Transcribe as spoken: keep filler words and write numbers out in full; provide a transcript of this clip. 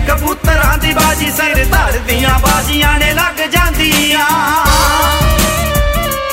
कबूतरां दी बाजी सिर धर दियां बाजियां ने